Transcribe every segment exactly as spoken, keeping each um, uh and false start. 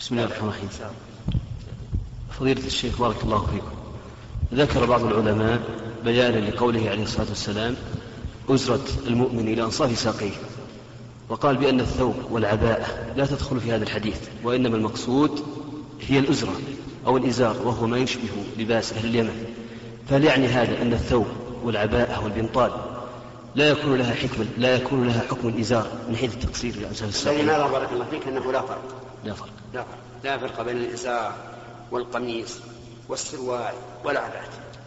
بسم الله الرحمن الرحيم. فضيلة الشيخ بارك الله فيكم، ذكر بعض العلماء بيانا لقوله عليه الصلاة والسلام أزرة المؤمن إلى أنصاف ساقيه، وقال بأن الثوب والعباءة لا تدخل في هذا الحديث، وإنما المقصود هي الأزرة أو الإزار، وهو ما يشبه لباس أهل اليمن. فهل يعني هذا أن الثوب والعباءة والبنطال لا يكون لها حكم لا يكون لها حكم الإزار من حيث التقصير لأنصاف الساقين؟ لماذا بارك الله فيك أنه لا فرق لا فرق لا فرق لا فرق بين الإزار والقميص والسروال والعباءة،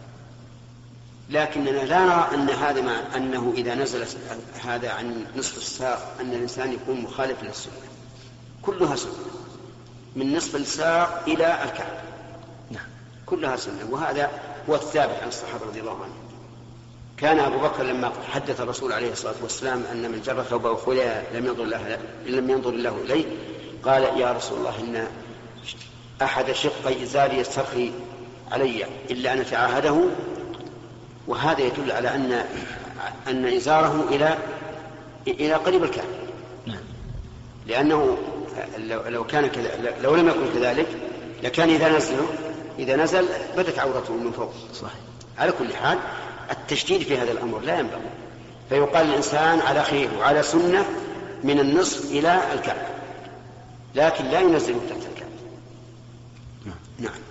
لكننا لا نرى أن هذا ما أنه إذا نزل هذا عن نصف الساق أن الإنسان يكون مخالف للسنة، كلها سنة من نصف الساق إلى الكعب، نعم كلها سنة، وهذا هو الثابت عن الصحابة رضي الله عنهم. كان أبو بكر لما حدث الرسول عليه الصلاة والسلام أن من جر ثوبه خلع لم ينظر الله لم ينظر الله إليه، قال يا رسول الله إن أحد شقي إزاري يسترخي علي إلا أن أتعاهده، وهذا يدل على أن أن إزاره إلى إلى قريب الكعب، لأنه لو كان كذا لو لم يكن كذلك لكان إذا نزل إذا نزل بدت عورته من فوق. صحيح. على كل حال التشديد في هذا الأمر لا ينبغي، فيقال الإنسان على خير وعلى سنة من النصف إلى الكعب، لكن لا ينزل تحت الكعب. نعم.